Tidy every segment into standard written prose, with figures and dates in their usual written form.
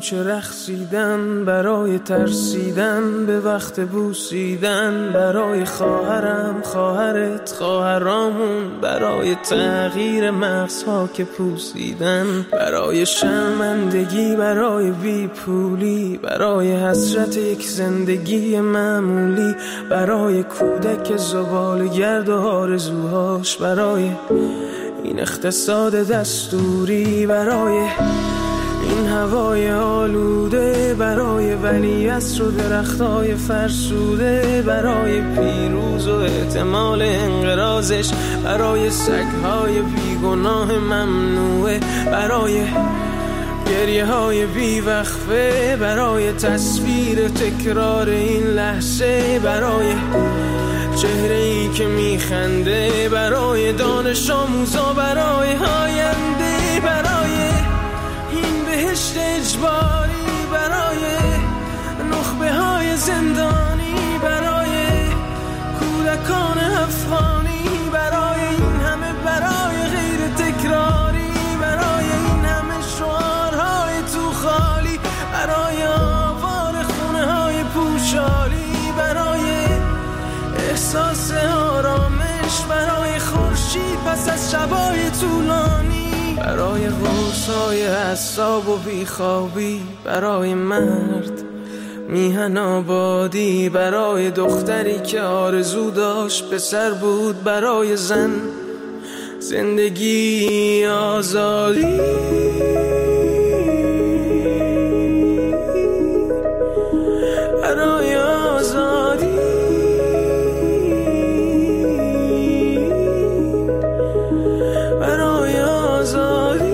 کوچه رقصیدن، برای ترسیدن به وقت بوسیدن، برای خواهرم، خواهرت، خواهرامون، برای تغییر مغزها که پوسیدن، برای شرمندگی، برای بیپولی، برای حسرت یک زندگی معمولی، برای کودک زباله‌گرد و آرزوهاش، برای این اقتصاد دستوری، برای این هوای آلوده، برای ولیعصر و درختای فرسوده، برای پیروز و احتمال انقراضش، برای سگهای بیگناه ممنوعه، برای گریه های بیوقفه، برای تصویر تکرار این لحظه، برای چهره ای که میخنده، برای دانش آموزا، برای آینده، برای این بهشت اجباری، برای نخبه های زندانی، برای کودکان افغانی، برای این همه برای غیر تکراری، برای این همه شعارهای تو خالی، برای آوار خونه های پوشالی، برای احساس آرامش، برای خورشید پس از شبای طولانی، برای غوصای اعصاب و بیخوابی، برای مرد میهن آبادی، برای دختری که آرزو داشت پسر بود، برای زن زندگی آزادی، برای آزادی، برای آزادی،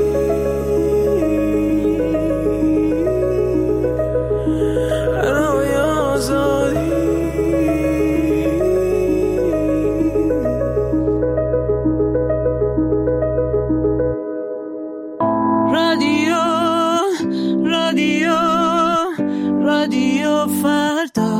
برای آزادی. رادیو فردا.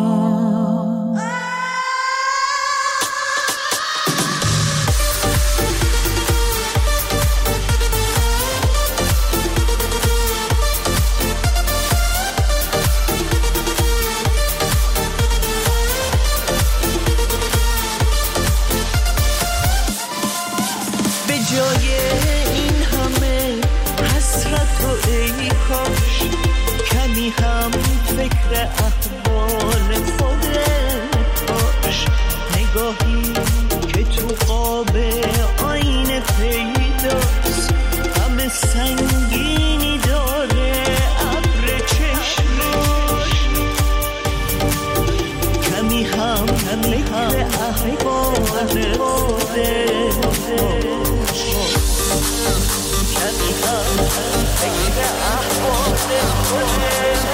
به جای این همه حسرت و ای کاش کمی هم فکر احوال خودت باش، نگاهی که تو خواب آینه پیداست، غم سنگینی داره ابر چشماش، کمی هم فکر احوال خودت باش، کمی هم فکر احوال خودت.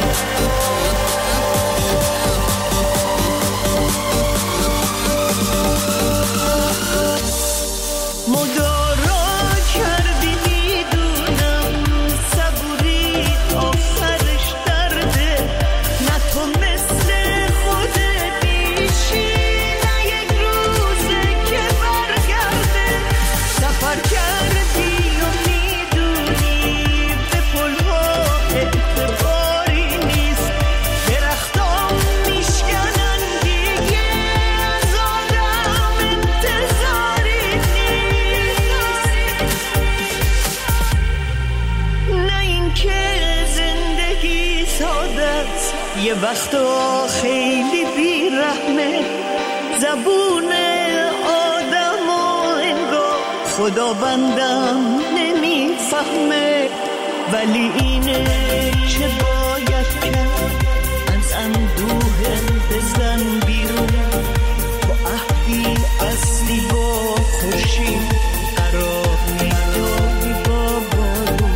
یه وقتا خیلی بیرحمه زبون آدم و انگار خداوندم نمیفهمه، ولی اینه که باید کرد، از اندوه بزن بیرون، با عهدی اصلی با خورشید قرار میداری با بارون.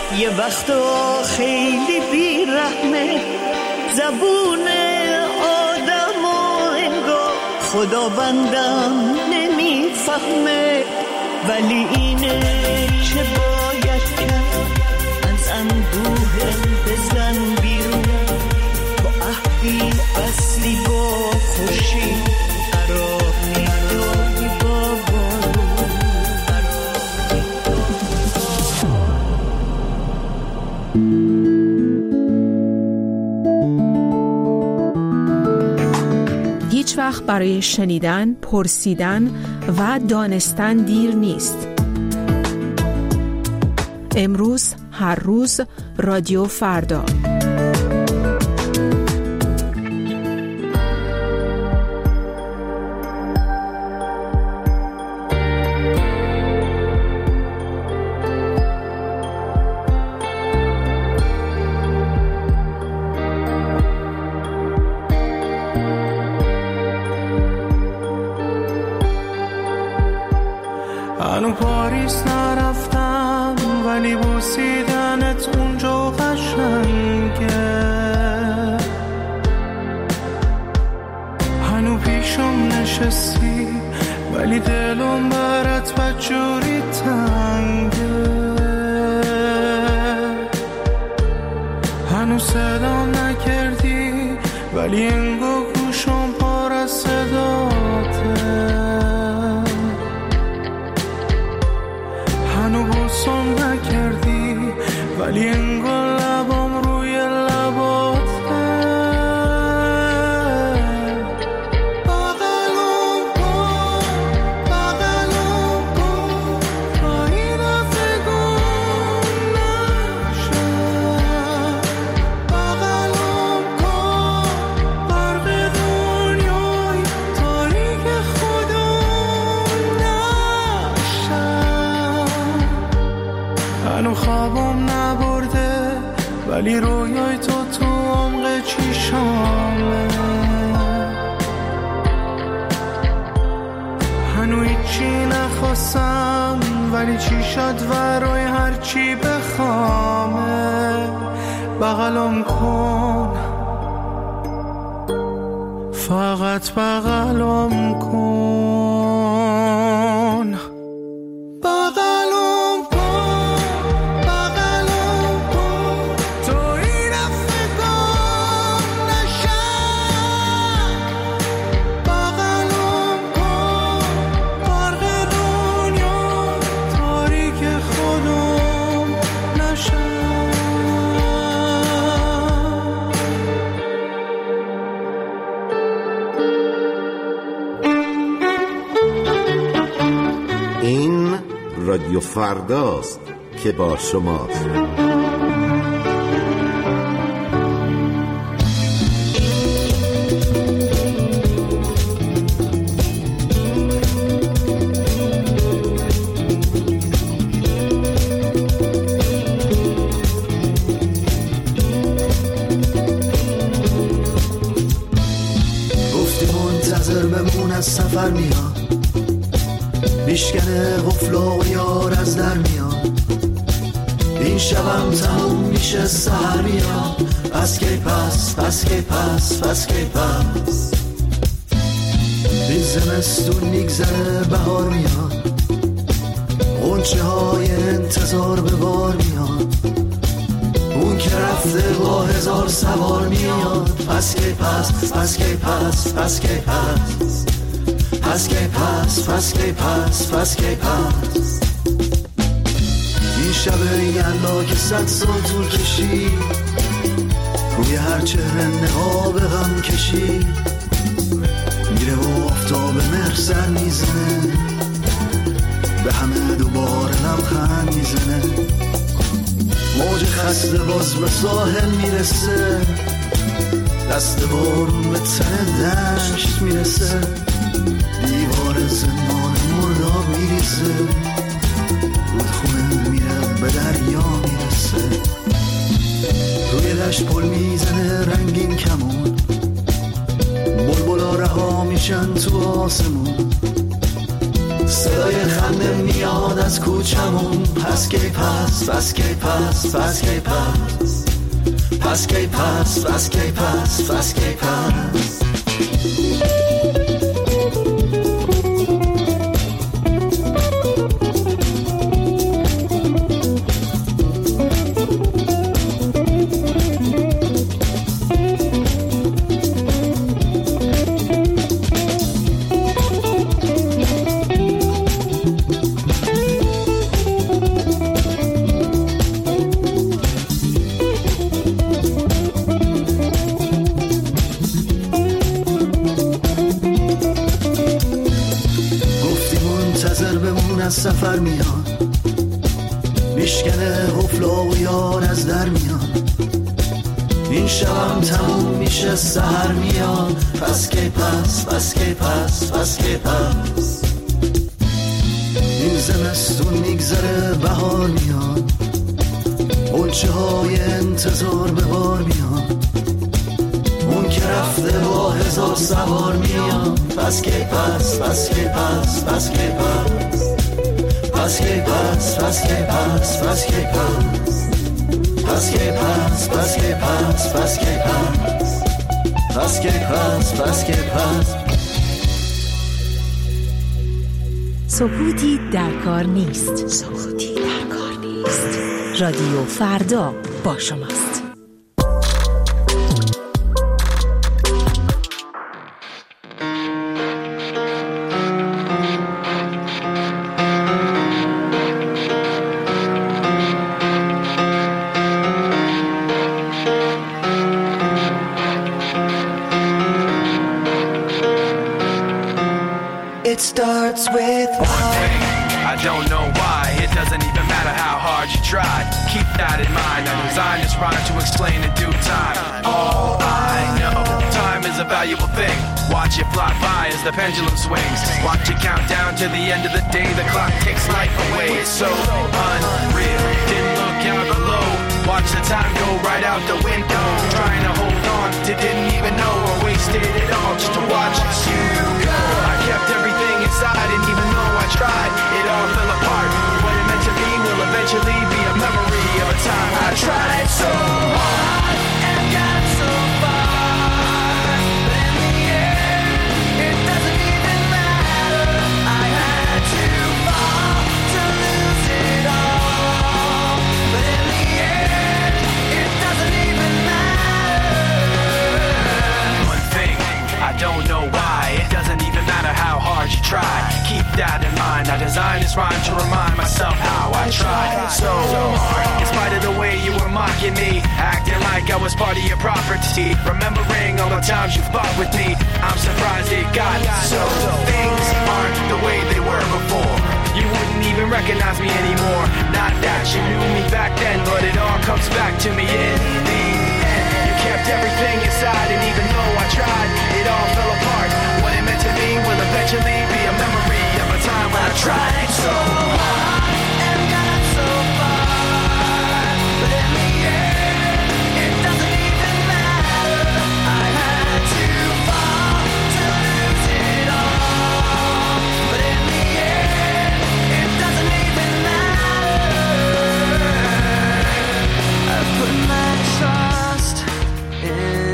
یه وقتا خیلی بیرحمه، زبون آدم و انگار خدا بندم نمیفهمه، ولی اینه که باید کرد، از اندوه بزن بیرون، با عهدی بستی با خوشی قرار میداری با بارون. هیچ وقت برای شنیدن، پرسیدن و دانستن دیر نیست. امروز، هر روز، رادیو فردا. هنو پاریس نرفتم ولی بوسیدنت اونجا قشنگه، هنو پیشم نشستی ولی دلم برات بدجوری تنگه، هنو صدا نکردی ولی انگار گوشم پر از صداته، هنو بوسم نکردی ولی انگار لبام روی لباته، بغلم کن تا این دفعه گم نشم، بغلم کن غرق دنیای تاریک خودم نشم، هنو خوابم نبرده ولی رویای تو عمق چشامه، هنو هیچی نخواستم ولی چشات ورای هرچی بخوامه، بغلم کن فقط بغلم کن، بغلم کن تو این دفعه گم نشم، بغلم کن غرق دنیا تاریک خودم نشم. این رادیو فرداست که با شماست. گفتی منتظر بمون از سفر میاد، میشکنه غفلا و یار از در میاد، این شبم تموم میشه سحر میاد، پس کی پس این زمستون میگذره بهار میاد، غنچه های انتظار به بار میاد، اون که رفته با هزار سوار میاد، پس کی پس این شب یلا که 100 سال طول کشید، روی هر چهره نقاب غم کشید، میره و آفتاب مهر سر میزنه، به همه دوباره لبخند میزنه، موج خسته باز به ساحل میرسه، دست بارون به تن دشت میرسه، دیوار زندان مرداب میریزه، رودخونه میره به دریا میرسه، روی دشت پل میزنه رنگین کمون، بلبلا رها میشن تو آسمون، صدای خنده میاد از کوچمون پس کی پس پس کی پس پس کی پس پس کی پس پس کی پس پس کی پس سفر میاد میشکنه حفلا و یار از در میاد این شبم تموم میشه سحر میاد پس کی پس پس کی پس پس کی پس این زمستون میگذره بهار میاد قنچه های انتظار به بار میاد اون که رفته با هزار سوار میاد پس کی پس پس کی پس پس کی پس پس کی پس پس کی پس پس کی پس پس کی پس پس کی پس پس کی پس پس کی پس پس کی پس سکوتی در کار نیست. سکوتی در کار نیست. رادیو فردا با شماست. It starts with one thing, I don't know why. It doesn't even matter how hard you try. Keep that in mind. I designed this rhyme to explain in due time. All I know, time is a valuable thing. Watch it fly by as the pendulum swings. Watch it count down to the end of the day. The clock takes life away. It's so unreal. Didn't look out below. Watch the time go right out the window. Trying to hold on to didn't even know I wasted it all just to watch you go. I kept everything inside and even though I tried, it all fell apart. What it meant to be will eventually be a memory of a time I tried so hard and got so far. But in the end, it doesn't even matter. I had to fall to lose it all. But in the end, it doesn't even matter. One thing, I don't know why. It doesn't even matter how hard you try. Keep that in mind. I designed this rhyme to remind myself how I tried so hard. In spite of the way you were mocking me, acting like I was part of your property, remembering all the times you fought with me, I'm surprised it got so. Things aren't the way they were before. You wouldn't even recognize me anymore. Not that you knew me back then, but it all comes back to me in the end. You kept everything inside and even though I tried, it all fell apart. What it meant to me will eventually be a memory of a time when I tried so hard and got so far. But in the end, it doesn't even matter. I had to fall to lose it all. But in the end, it doesn't even matter. I put my trust in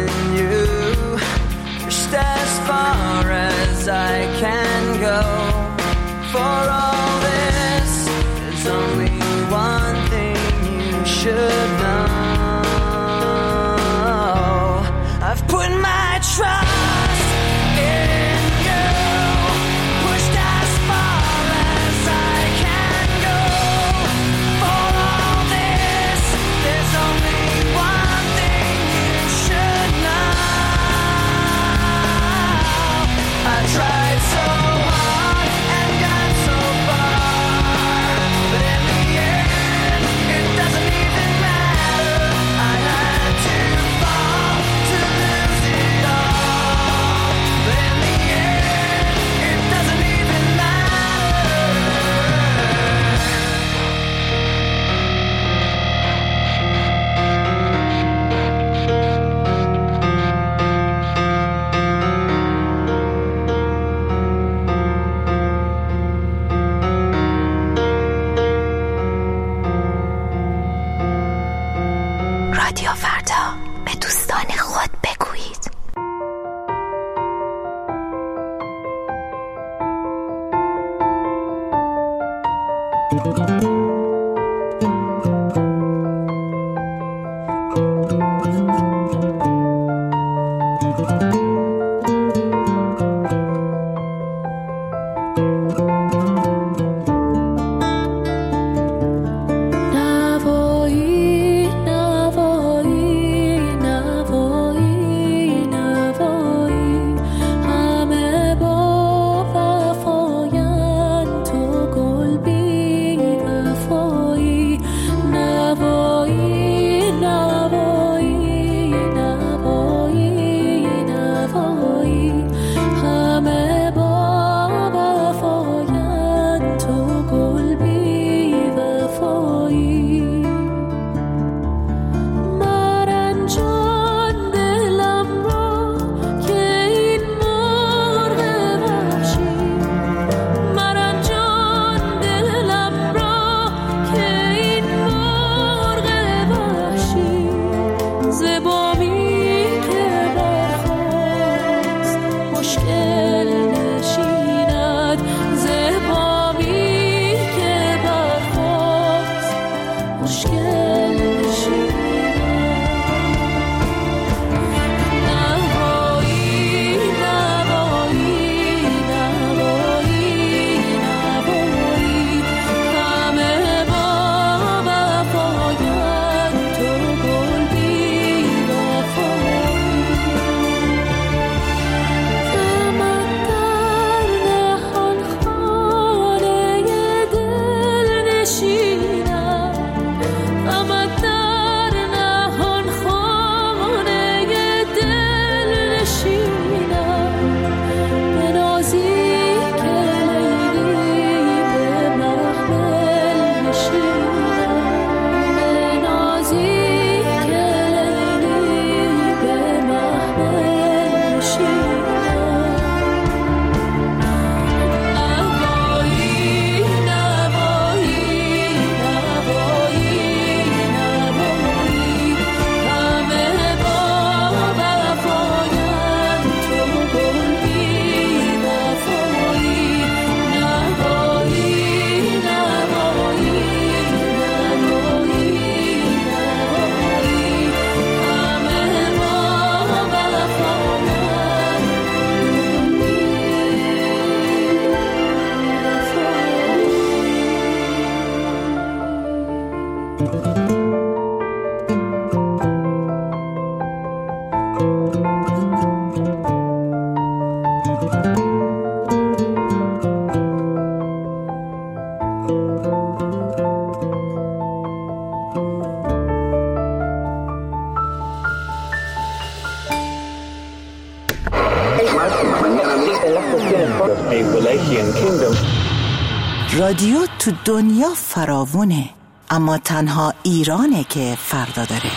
رادیو تو دنیا فراوونه، اما تنها ایرانه که فردا داره.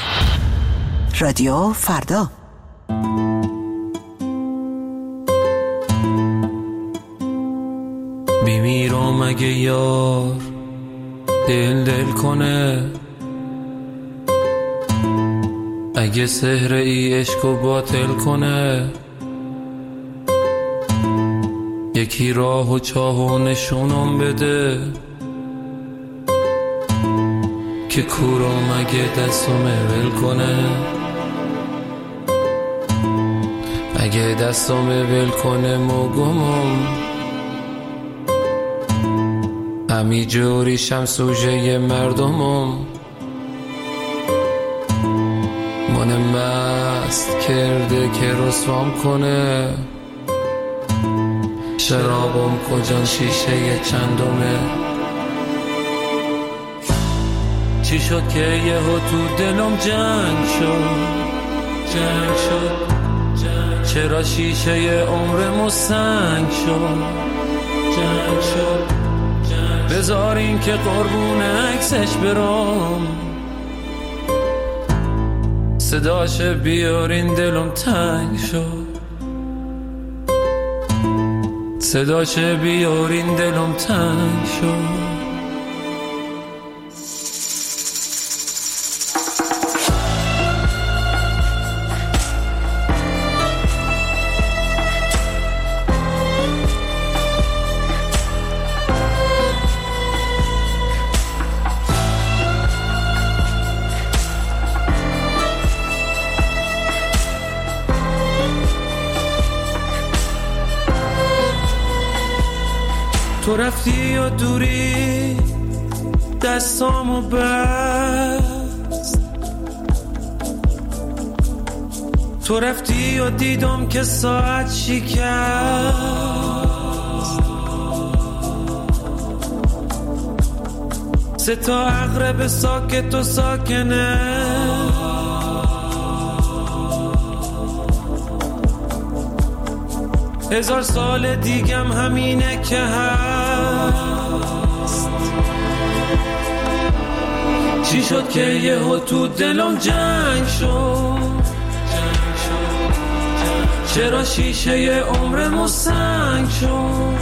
رادیو فردا. میمیرم اگه یار دل کنه، اگه سحر ای عشقو باطل کنه، یکی راه و چاهو نشونم بده که کورم اگه دستم ول کنه، اگه دستم ول کنه موگمم همی جوریشم سوژه مردمم، من مست کرده که رسوام کنه، شرابم کجان شیشه چندمه، چی شد که یهو تو دلم جنگ شد چرا شیشه عمرمو سنگ شد بذارین که قربون عکسش برام، صداش بیارین دلم تنگ شد، صداش بیارین دلم تنگ شد. تو رفتی و دوری دستامو بست، تو رفتی و دیدم که ساعت شکست، سه تا عقرب ساکت و ساکنه، هزار سال دیگم همینه که هست. چی شد که یهو تو دلم جنگ شد؟ چرا شیشه عمرمو سنگ شد؟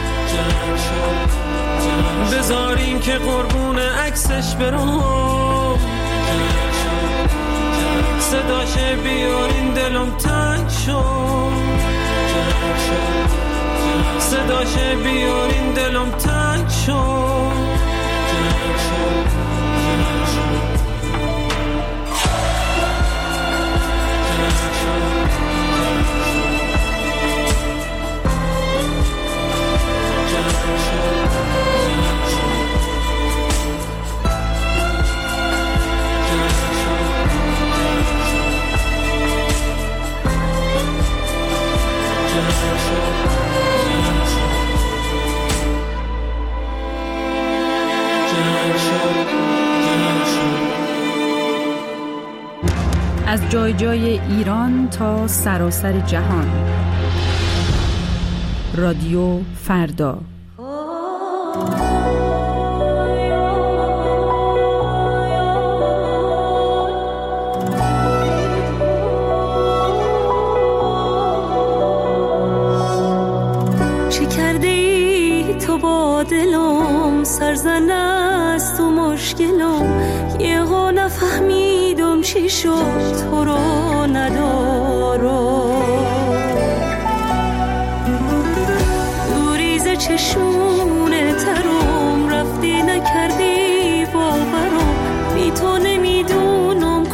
بذارین که قربون عکسش برم، صداش بیارین دلم تنگ شد، صداش بیارین دلم تنگ شد. از جای جای ایران تا سراسر جهان. رادیو فردا. چه کرده ای تو با دلم، سرزن است تو مشکلم، یهو نفهمیدم چی شد تو رو ندارم، دوریز چشونه ترم، رفتی نکردی باورم، بی تو نمیدونم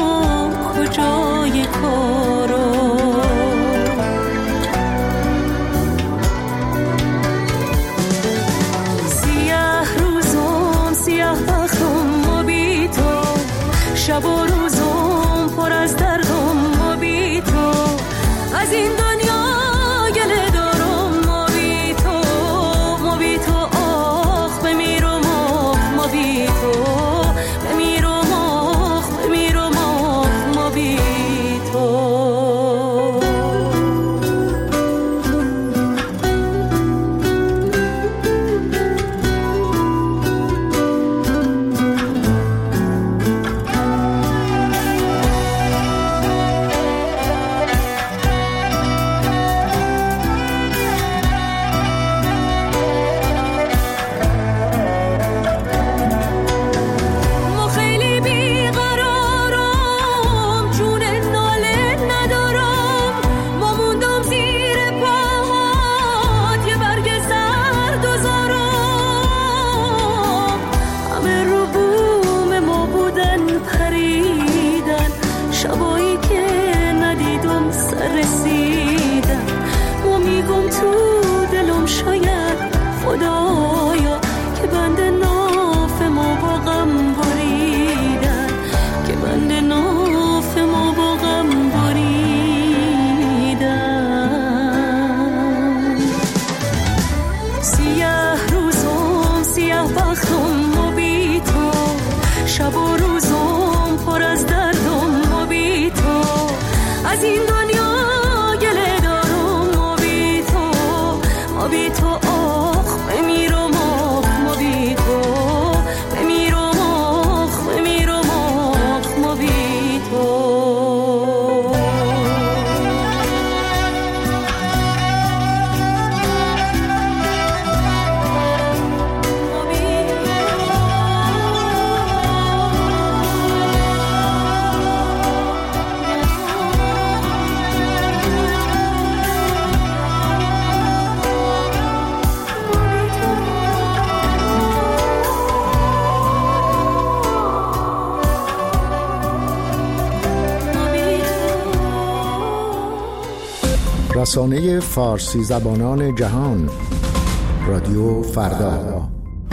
کجای کارم. شب و روزم پر از دردم و بی تو، از این دنیا گله دارم ما بی تو آخ بمیرم آخ ما بی تو، بمیرم آخ ما بی تو. خدایا که بند ناف ما با غم بریدن، که بند ناف ما با غم بریدن. سیاه روزم سیاه بختم و بی تو، شب و روزم پر از دردم و بی تو، از این دنیا گله دارم و بی تو آخ بمیرم آخ ما بی تو، بمیرم آخ ما بی تو. رسانه فارسی زبانان جهان رادیو فردا.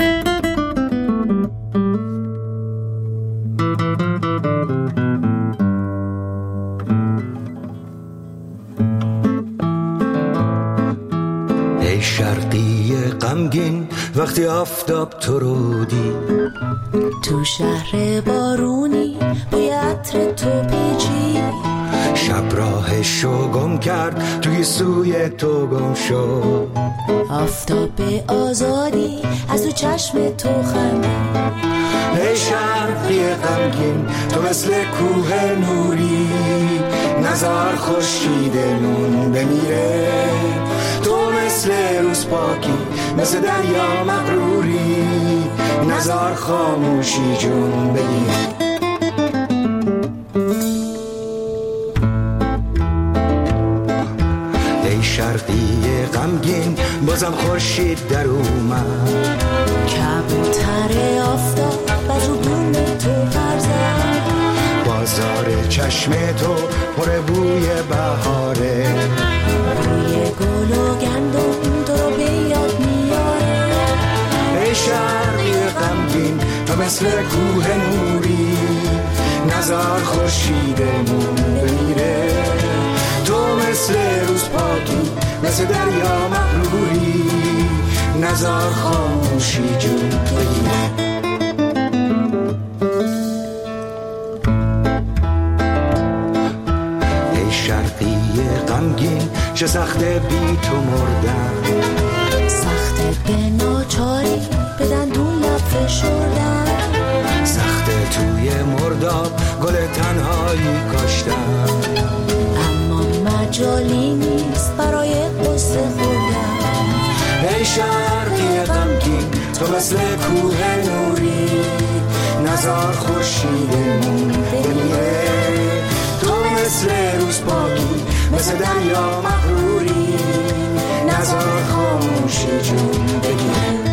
ای شرقی غمگین وقتی آفتاب تو رو دید، تو شهر بارونی بوی عطر تو پیچی، شب راهشو گم کرد توی سوی تو گم شد، آفتاب آزادی از تو چشم تو خندید. ای شرقی غمگین تو مثل کوه نوری، نزار خورشیدمون بمیره، تو مثل روز پاکی مثل دریا مغروری، نزار خاموشی جون بگیر. ای شرقی غمگین بازم خورشید در اومد، کبوتر آفتاب از رو بوم تو پرزد، بازار چشم تو پر بوی بهاره، بوی گل و گندم تو رو به یاد میاره. ای شرقی غمگین تو مثل کوه نوری، نزار خورشیدمون بمیره، تو مثل روز پاکی مثل دریا مغروری، نزار خاموشی جون بگیره. ای شرقی غمگین چه سخته بی تو مردن، سخته به ناچاری به دندون لب فشردن، سخته توی مرداب گل تنهایی کاشتن، اما مجالی نیست برای قصه خوردن. ای شرقی غمگین تو مثل کوه نوری، نزار خورشیدمون بمیره، تو مثل روز پاکی مثل دریا مغروری، نزار خاموشی جون بگیره.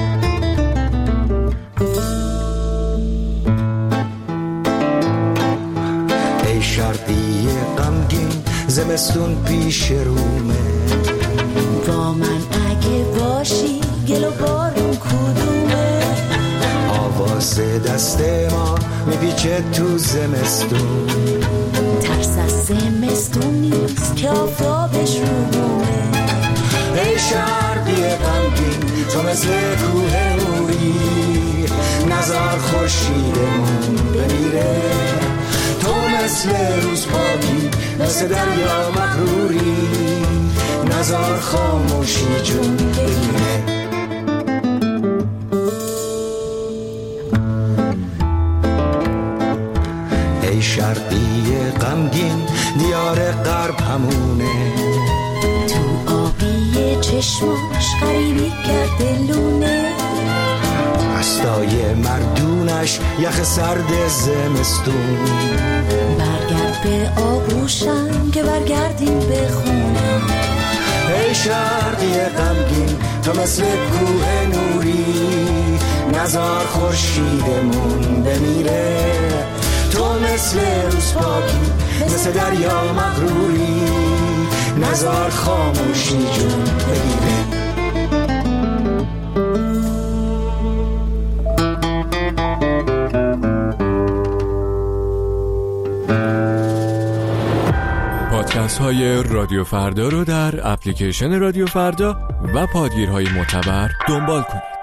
ای شرقی غمگین زمستون پیش رومه، با من اگه باشی گل و بارون کدومه، آواز دست ما میپیچه تو زمستون، ترس از زمستون نیست که آفتابش رو بومه. ای شرقی غمگین تو مثل کوه نوری، نزار خورشیدمون بمیره، تو مثل روز پاکی مثل دریا مغروری، نزار خاموشی جون بگیره. ای شرقی غمگین دیار غرب همونه، تو آبی چشماش غریبی کرده لونه، رستای مردونش یخ سرد زمستون، برگرد به آغوشم که برگردیم به خونه. ای شرقی غمگین تو مثل کوه نوری، نزار خورشیدمون بمیره، تو مثل روز پاکی مثل دریا مغروری، نزار خاموشی جون بگیره. پادکست های رادیو فردا رو در اپلیکیشن رادیو فردا و پادگیرهای معتبر دنبال کنید.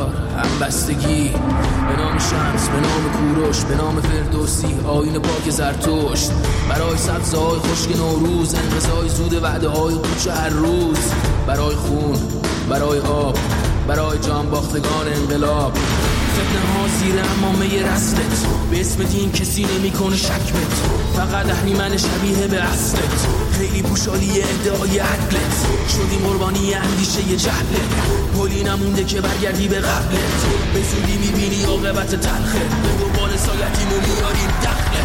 یار همبستگی، به نام شمس، به نام کوروش، به نام فردوسی، آیین پاک زرتشت، برای سبزهای خشک نوروز، انقضای زود وعده های قوچ هر روز، برای خون، برای آب، برای جان باختگان انقلاب، فتنه ها زیر امامه رسلت، به اسم دین کسی نمی کنه شک بت، فقط اهریمن شبیه به اصلت، خیلی پوشالی ادعای عدلت، شدیم قربانی اندیشه جهلت، پلی نمونده که برگردی به قبلت، به زودی میبینی عاقبت تلخه، به دنبال سایتیمو میاریم دخله.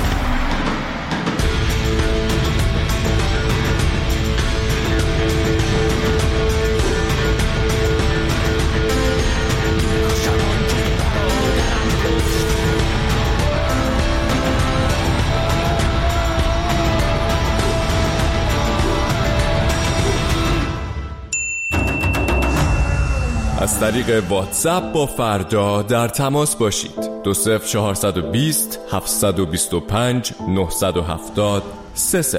از طریق واتساپ با فردا در تماس باشید. 20420 725 970 30.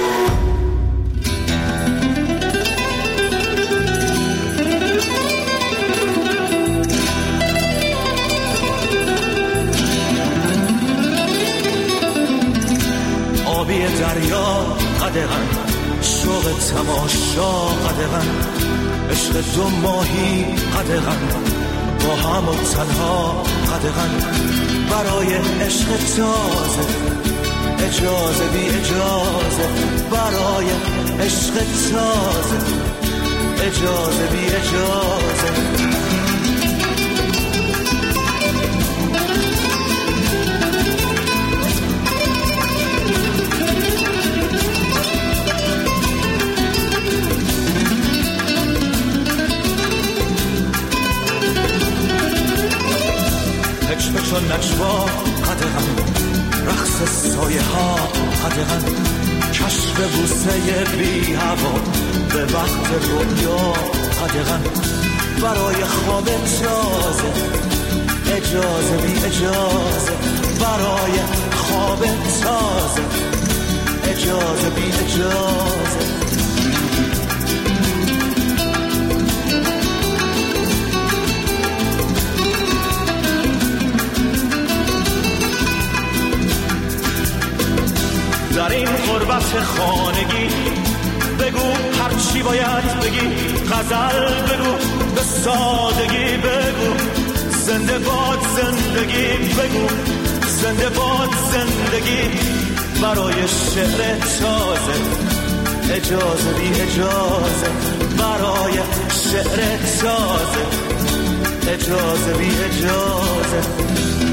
آبی دریا قدغن، شوق تماشا قدغن، عشق دو ماهی قدغن، با هم و تنها قدغن، برای عشق تازه، اجازه بی اجازه، برای عشق تازه، اجازه بی اجازه. چون نجوا قدغن، رقص سایه ها قدغن، کشف بوسه بی هوا به وقت رویا قدغن، برای خواب تازه، اجازه بی اجازه، برای خواب تازه، اجازه بی اجازه. در این غربت خانگی بگو هر چی باید بگی، غزل بگو به سادگی بگو، زنده باد زندگی بگو، زنده باد زندگی، برای شعر تازه، اجازه بی اجازه، برای شعر تازه، اجازه بی اجازه.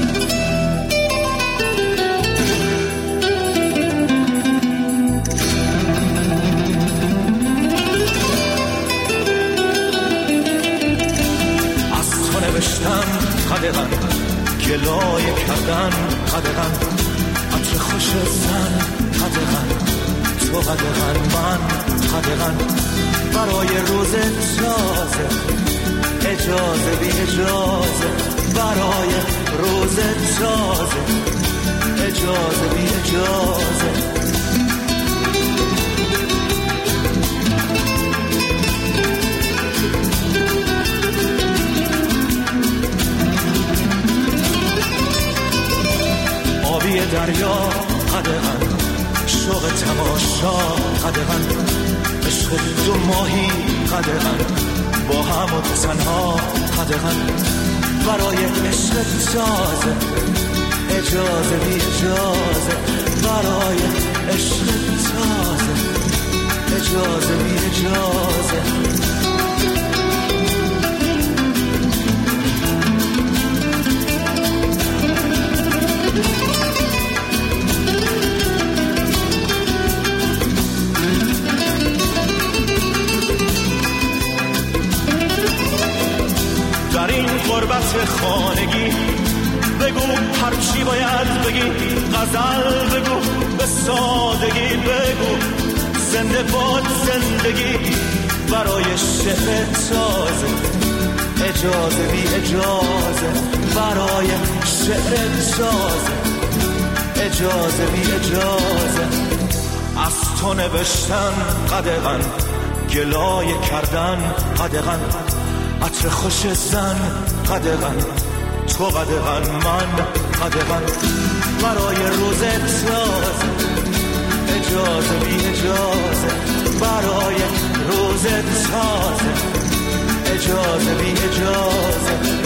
نوشتم قدغن، گلایه کردن قدغن، عطر خوش زن قدغن، تو قدغن من قدغن، برای روز تازه، اجازه بی اجازه، برای روز تازه، اجازه بی اجازه. آبی دریا قدغن، شوق تماشا قدغن، عشق دو ماهی قدغن، با هم و تنها قدغن، برای عشق تازه، اجازه بی اجازه، برای عشق تازه، اجازه بی اجازه. در این غربت خانگی بگو هر چی باید بگی، غزل بگو به سادگی بگو، زنده باد زندگی، برای شعر تازه، اجازه بی اجازه، برای شعر تازه، اجازه بی اجازه. از تو نوشتن قدغن، گلایه کردن قدغن، عطر خوش زن قدغن، تو قدغن من قدغن، برای روزت تازه اجازه بی اجازه، برای روزت تازه اجازه بی اجازه.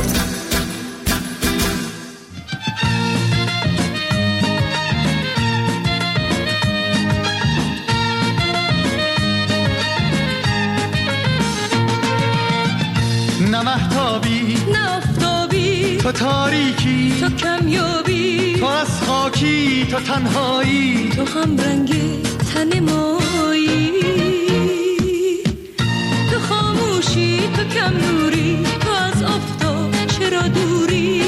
نه مهتابی نه آفتابی، تو تاریکی تو کمیابی، تو از خاکی تو تنهایی، تو هم رنگ تن مایی، تو خاموشی تو کم نوری، تو از آفتاب چرا دوری.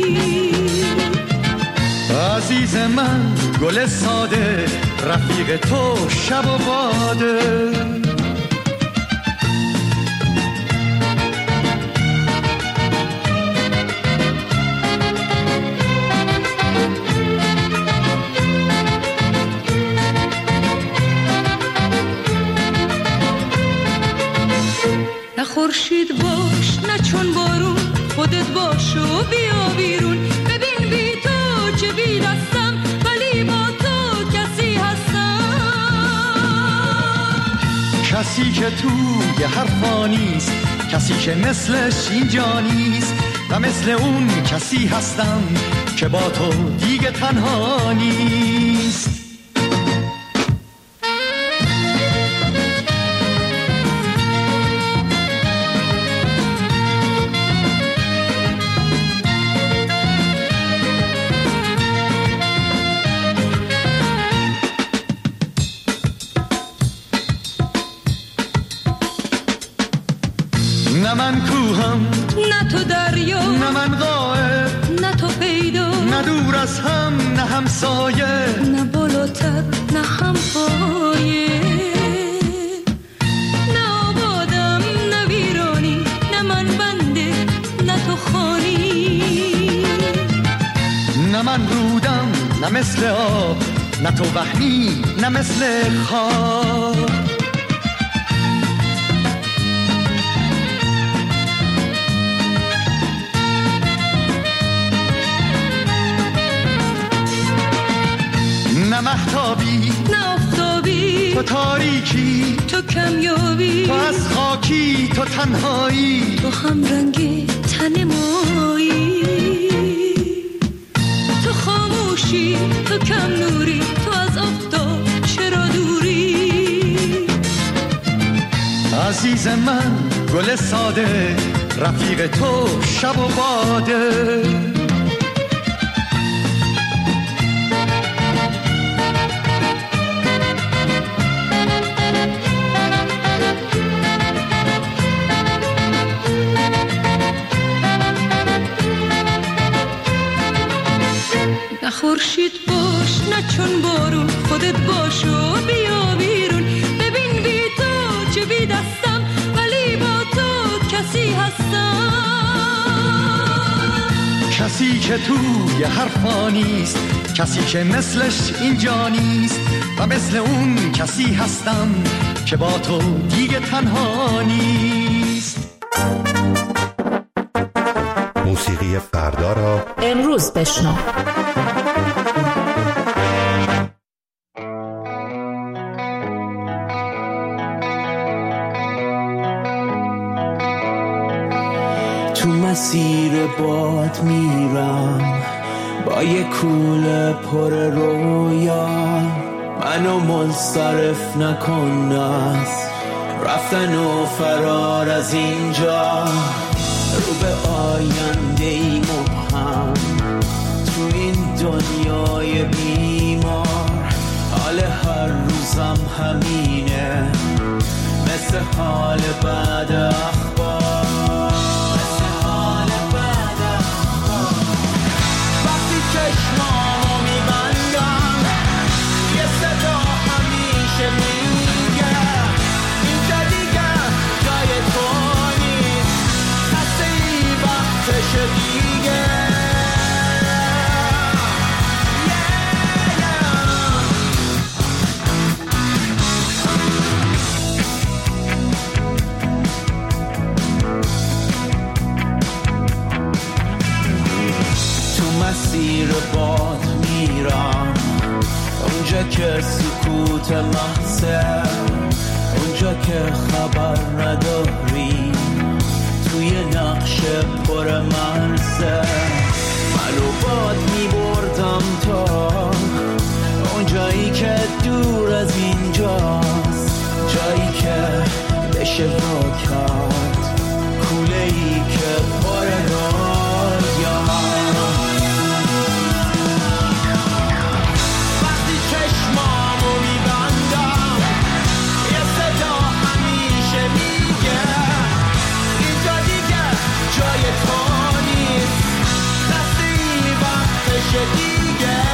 عزیز من گل ساده، رفیق تو شب و باده. خورشید باش نه چون بارون، خودت باش و بیا بیرون. ببین بی تو چه بی دستم، ولی با تو کسی هستم. کسی که توی حرفا نیست، کسی که مثلش اینجا نیست، و مثل اون کسی هستم که با تو دیگه تنها نیست. نه من کوهم نه تو دریا، نه من غائب نه تو پیدا، نه دور از هم نه همسایه، نه بالاتر نه هم پایه. نه آبادم نه ویرانی، نه من بنده نه تو خانی. نه من رودم نه مثل آب، نه تو وهمی نه مثل خواب. نه مهتابی نه آفتابی، تو تاریکی تو کمیابی، تو از خاکی تو تنهایی، تو هم رنگ تن مایی، تو خاموشی تو کم نوری، تو از آفتاب چرا دوری. عزیز من گل ساده، رفیق تو شب و باده. خورشید باش نه چون بارون، خودت باش و بیا بیرون. ببین بی تو چه بی دستم، ولی با تو کسی هستم. کسی که توی حرفا نیست، کسی که مثلش اینجا نیست، و مثل اون کسی هستم که با تو دیگه تنها نیست. موسیقی فردا را امروز بشنو. تو مسیر باد میرم با یه کوله پر رویا، منو منصرف نکن از رفتن و فرار از اینجا. رو به آینده ای مبهم تو این دنیای بیمار، حال هر روزم همینه مثل حال بعد اخبار. وقتی چشمامو میبندم یه صدا همیشه میگه اینجا دیگه جای تو نیست، خسته ای وقتشه دیگه. مسیر باد میرم، اونجا که سکوت محضه، اونجا که خبر نداری، توی نقش پر مرزه منو باد میبردم تا اونجایی که دور از اینجاست، جایی که بشه رو کرد کوله‌ای که پر رویاست. وقتی چشمامو میبندم یه صدا همیشه میگه اینجا دیگه جای تو نیست، رسیدی وقتشه دیگه.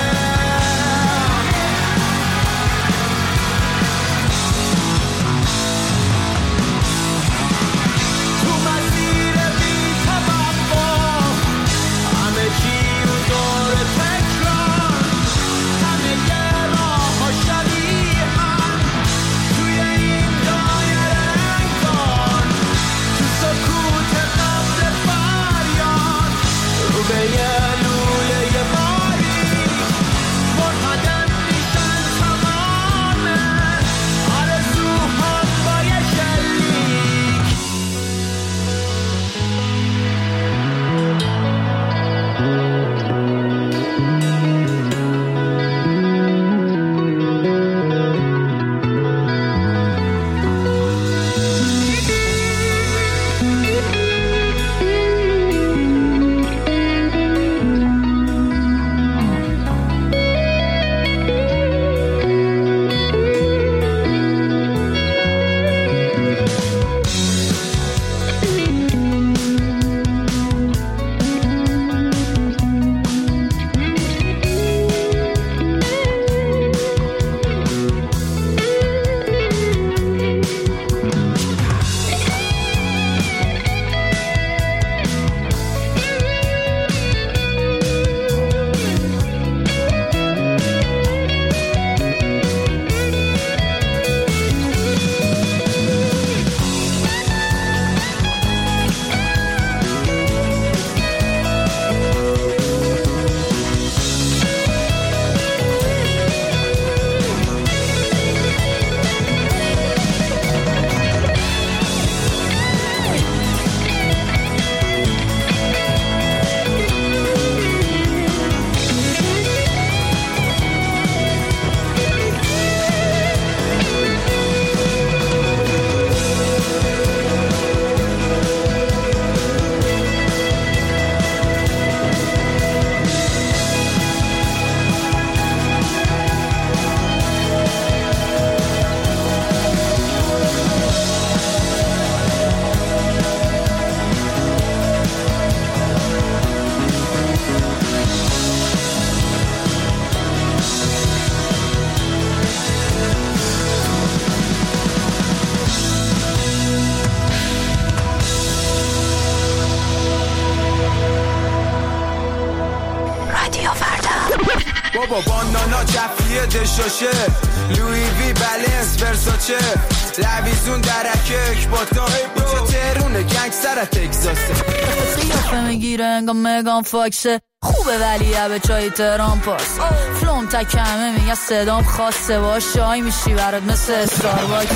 بابا بانانا جفری دشاشه لوی وی بلنس ورساچه لویزون درکک با تا اینجا تهرونه گنگستر تگزاسه قیافه میگیره انگا مگان فاکسه خوبه ولی به چای تهران پاس فلوم تکمه میگه صدام خاصه باش شای میشی برات مثل استارباکس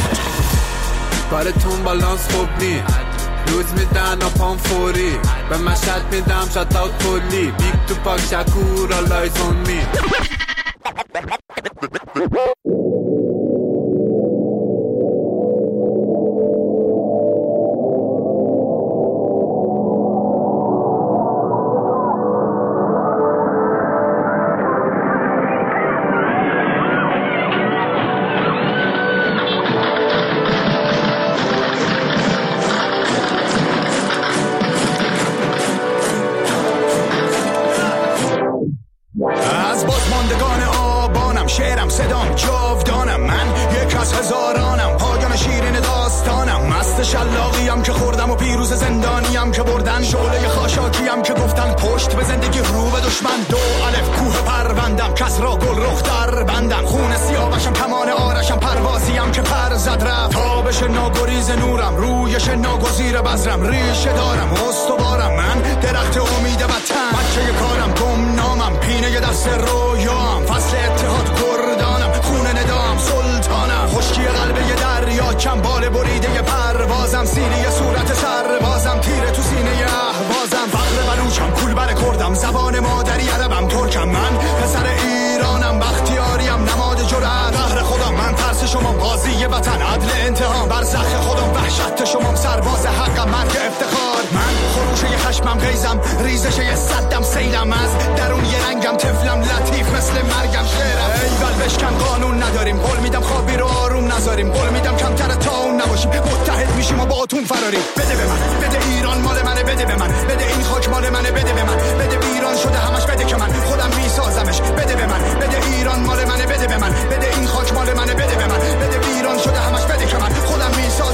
کارتون بالانس خوب نی روز میدن و پام فوری به مشهد میدم شات اوت کلی بیگ تو پاک شکور آلایز اون می از بازماندگان آبانم شعرم صدام جاودانم من یک از هزارانم پایان شیرین داستانم مست شلاقیم که خوردم و پیروز زندانیم که بردن شعله خاشاکیم که گفتن پشت به زندگی رو به دشمن دو الف کوه پروندم کس را گل رخ در بندم خون سیاوشم کمان آرشم پروازیم که پر زد رفت تابش ناگریز نورم رویش ناگزیر بذرم ریشه دارم استوارم من درخت امید وطن بچه کارم گمنام قرص رویام، فصل اتحاد گردانم، خونه ندام سلطانم، خشکی قلب یه دریا، کمبال بریده یه پروازم، سینه صورت سربازم، تیره تو سینه اهوازم، فقر بلوچم، کول بر کردم، زبان مادری عربم، ترکم، من پسر ایرانم، بختیاریم، نماد جرأت، قهر خودم، من ترس شمام، قاضی وطن، عدل انتقام، برزخ خودم، وحشت شمام، سرباز حقم، مرگ افتخار، من خروشه خشمم، غیزم، ریزش یه صدم، سیلم، از درون یه رنگم، طفلم، لطیف مثل مرگم، شعرم، ایول بشکن، قانون نداریم، قول میدم خوابی رو آروم نذاریم، قول میدم کمتر تا اون نباشیم، متحد میشیم و با اتون فراریم. بده به من، بده ایران مال منه، بده به من، بده این خاک مال منه، بده به من، بده ویران شده همش، بده که من خودم میسازمش، بده به من، بده ایران مال منه، بده به من، بده این خاک مال منه، بده به من، بده ویران شده همش، بده که من خودم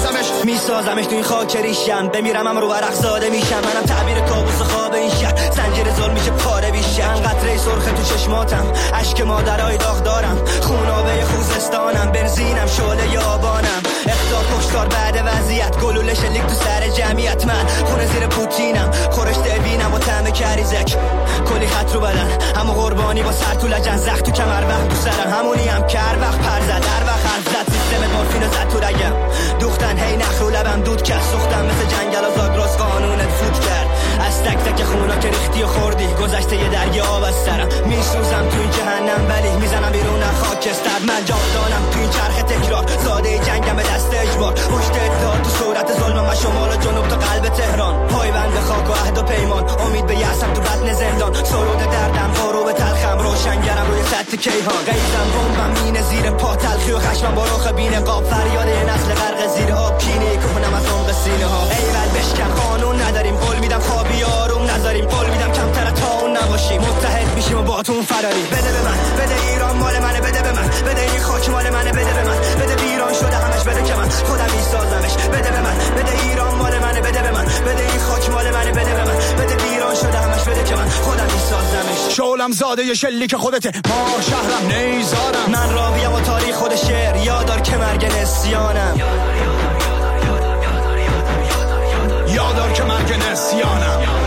میسازمش تو این خاک ریشم، بمیرم هم رو ورق زاده میشم، منم تعبیر کابوس خواب این شهر، زنجیر ظلم میشه پاره بیشم، قطره سرخ تو چشماتم، اشک مادرای داغ دارم، خونابه خوزستانم، بنزینم، شعله آبانم، اخطار کشتار بعد وضعیت، گلوله شلیک تو سر جمعیت، من خونه زیر پوتینم، خورشت بینم و طعم کریزک، کلی خط رو بدن، همو قربانی با سر تو لجن، زخم تو کمر وقت تو سرم، همونی هم کر وقت پر زد، هر وقت حرف زد سیستم مورفین زد تو رگم، دوختن هی نخ رو لبم دود کرد، سوختم مثل جنگل و زاگرس، قانونت فوت کرد، از تک تک خونا که ریختی و خوردی، گذشته یه درگی آب از سرم، میسوزم تو این جهنم ولی میزنم بیرون خاکستر، من جاودانم تو این چرخ تکرار، زاده جنگم به دست اجبار، پشت اتحاد تو صورت ظلم و شمال و جنوب تا قلب تهران، پایبند خاک و عهد و پیمان، امید به یأسم تو بطن زندان، سرود دردم بارو به تلخم، روشنگرم روی سطح کیهان، غیظم بمبم مینه زیر پا، تلخی و خشمم با رخ بی‌نقاب، فریاد یه نسل غرق زیر آب، کینه کهنم از عمق سینه ها، ایول بشکن، قانون نداریم، قول میدم خوابی آروم نذاریم، قول میدم کمتر تا اون نباشیم، متحد میشیم و با تون فراری. بده به من، بده ایران مال منه، بده به من، بده این خاک مال منه، بده به من، بده ویران شده همش، بده که من خودم میسازمش، بده به من، بده ایران مال منه، بده به من، بده این خاک مال منه، بده به من، بده ویران شده همش، بده که من خودم میسازمش. شعلم زاده ی شلیک خودته، ما شهرم نیزارم، من راویم و تاریخ خود شعر، یادار که مرگ نسیانم، یادار که مرگ نسیانم.